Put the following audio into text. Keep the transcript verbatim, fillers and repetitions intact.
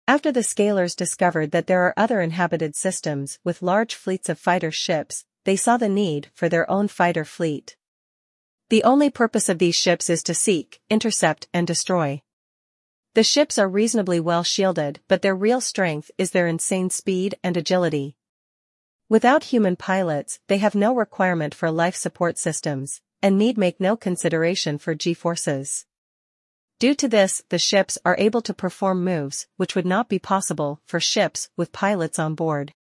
After the Scalers discovered that there are other inhabited systems with large fleets of fighter ships, they saw the need for their own fighter fleet. The only purpose of these ships is to seek, intercept, and destroy. The ships are reasonably well shielded, but their real strength is their insane speed and agility. Without human pilots, they have no requirement for life support systems, and need make no consideration for G-forces. Due to this, the ships are able to perform moves which would not be possible for ships with pilots on board.